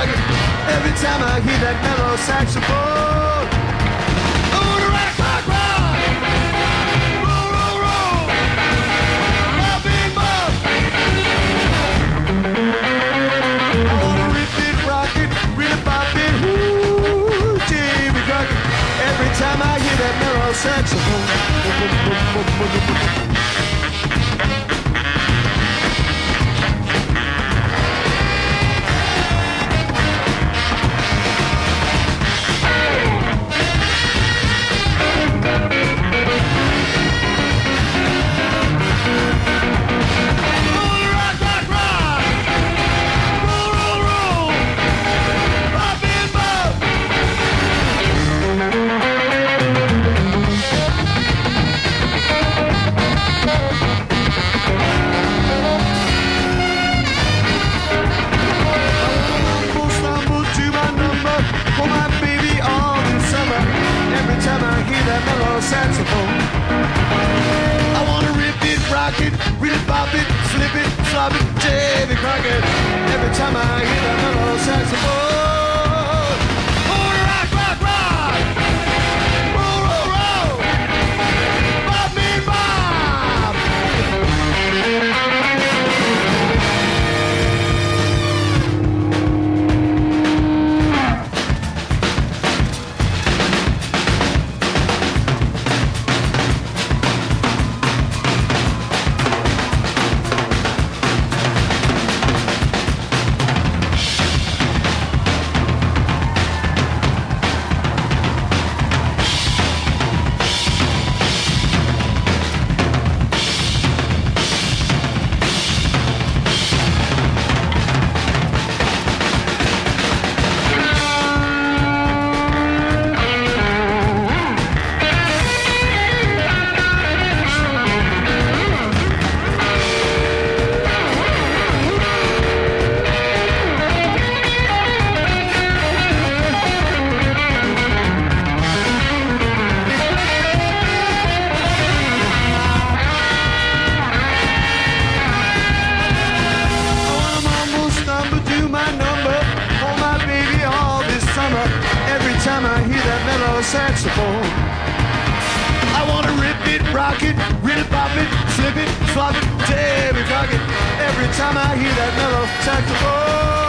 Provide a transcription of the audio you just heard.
Crockett. Every time I hear that mellow saxophone, I wanna rock, rock, rock, roll, roll, roll, bop, bing, bop. I wanna rip it, rock it, really bop it, woo, Jimmy Crockett. Every time I hear that mellow saxophone. Saxophone. I wanna rip it, rock it, really bop it, flip it, flop it, Davy Crockett. Every time I hear that mellow saxophone, oh, rock, rock, rock, roll, roll, roll, bop me, bop. Saxophone. I wanna rip it, rock it, really pop it, flip it, flop it, Davy Crockett. Every time I hear that mellow saxophone.